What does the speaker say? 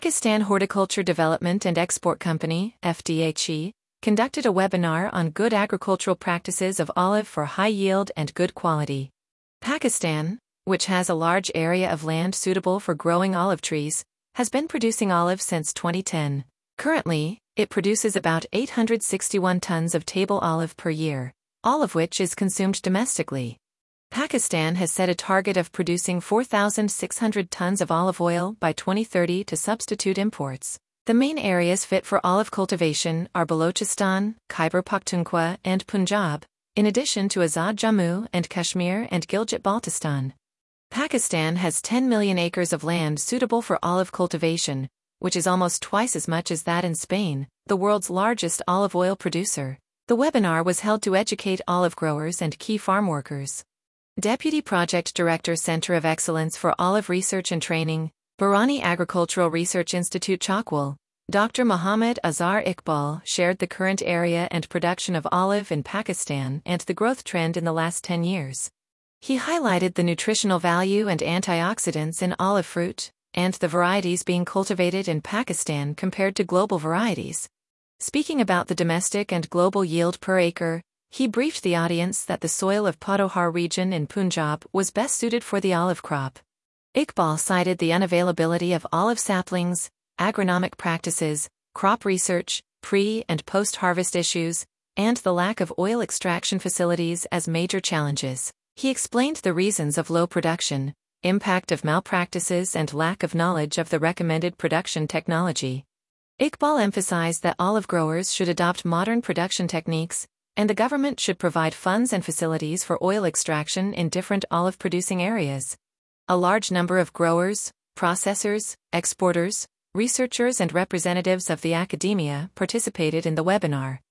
Pakistan Horticulture Development and Export Company, FDHE, conducted a webinar on good agricultural practices of olive for high yield and good quality. Pakistan, which has a large area of land suitable for growing olive trees, has been producing olive since 2010. Currently, it produces about 861 tons of table olive per year, all of which is consumed domestically. Pakistan has set a target of producing 4,600 tons of olive oil by 2030 to substitute imports. The main areas fit for olive cultivation are Balochistan, Khyber Pakhtunkhwa, and Punjab, in addition to Azad Jammu and Kashmir and Gilgit-Baltistan. Pakistan has 10 million acres of land suitable for olive cultivation, which is almost twice as much as that in Spain, the world's largest olive oil producer. The webinar was held to educate olive growers and key farm workers. Deputy Project Director, Center of Excellence for Olive Research and Training, Barani Agricultural Research Institute, Chakwal, Dr. Muhammad Azhar Iqbal shared the current area and production of olive in Pakistan and the growth trend in the last 10 years. He highlighted the nutritional value and antioxidants in olive fruit, and the varieties being cultivated in Pakistan compared to global varieties. Speaking about the domestic and global yield per acre, he briefed the audience that the soil of Pothohar region in Punjab was best suited for the olive crop. Iqbal cited the unavailability of olive saplings, agronomic practices, crop research, pre- and post-harvest issues, and the lack of oil extraction facilities as major challenges. He explained the reasons of low production, impact of malpractices, and lack of knowledge of the recommended production technology. Iqbal emphasized that olive growers should adopt modern production techniques, and the government should provide funds and facilities for oil extraction in different olive-producing areas. A large number of growers, processors, exporters, researchers and representatives of the academia participated in the webinar.